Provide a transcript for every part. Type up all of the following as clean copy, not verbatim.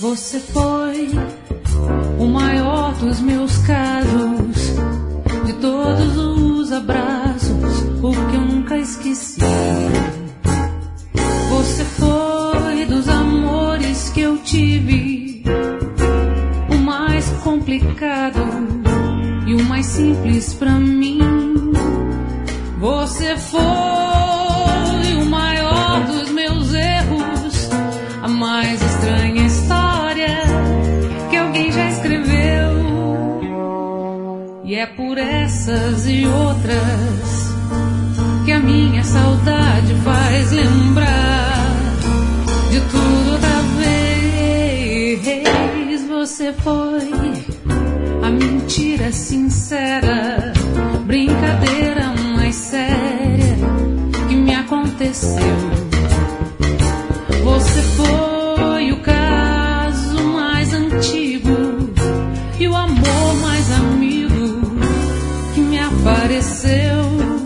Você foi o maior dos meus casos, de todos os abraços, o que eu nunca esqueci. Você foi dos amores que eu tive, o mais complicado e o mais simples pra mim. Você foi o maior dos meus erros, a mais estranha história que alguém já escreveu. E é por essas e outras que a minha saudade faz lembrar de tudo outra vez. Você foi a mentira sincera, brincadeira mais séria que me aconteceu. Você foi o caso mais antigo e o amor mais amigo que me apareceu.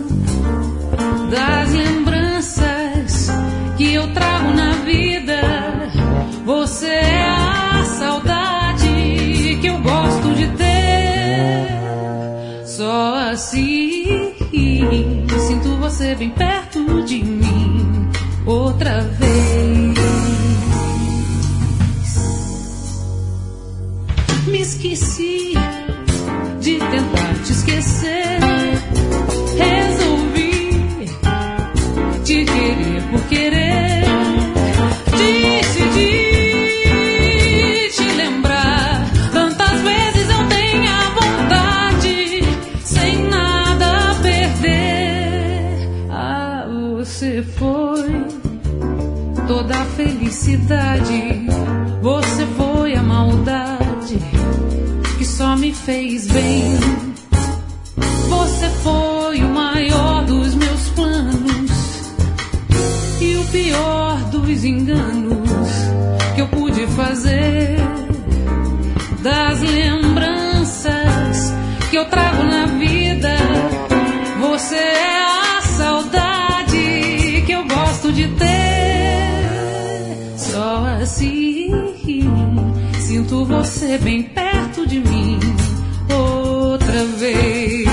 Das lembranças que eu trago na vida, você é a saudade que eu gosto de ter. Só assim sinto você bem perto de mim outra vez. Me esqueci de tentar te esquecer, resolvi te querer por querer, decidi te lembrar. Tantas vezes eu tenho a vontade, sem nada a perder. Ah, você foi toda a felicidade, você foi a maldade que só me fez bem. Você foi o maior dos meus planos e o pior dos enganos que eu pude fazer. Das lembranças que eu trago na vida, você é a saudade que eu gosto de ter. Só assim sinto você bem perto de mim outra vez.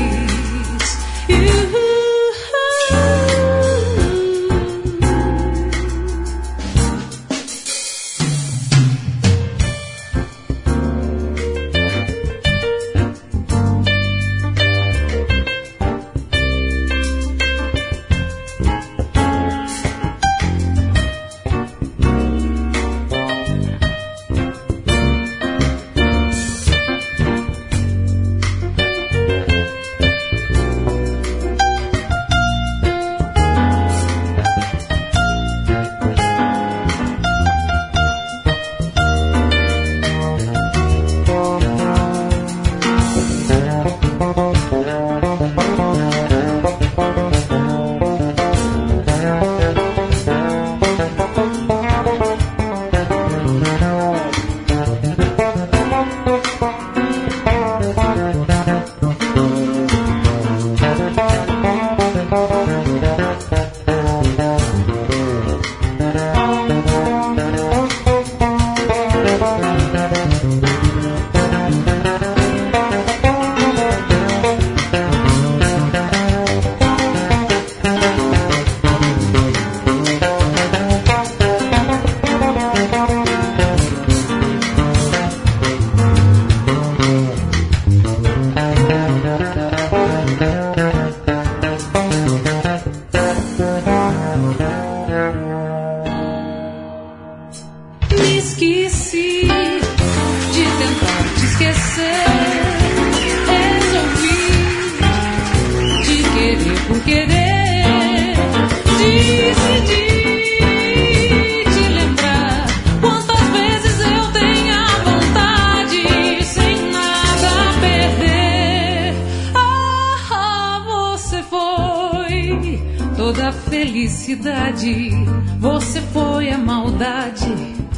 Toda a felicidade, você foi a maldade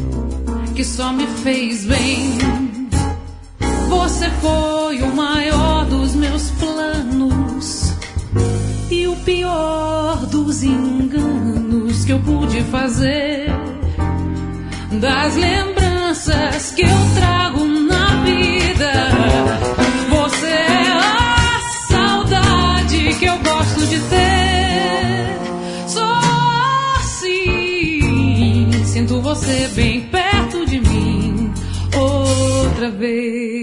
que só me fez bem. Você foi o maior dos meus planos e o pior dos enganos que eu pude fazer. Das lembranças lembranças que eu trago na vida. Você é a saudade que eu gosto de ter. Só assim sinto você bem perto de mim outra vez.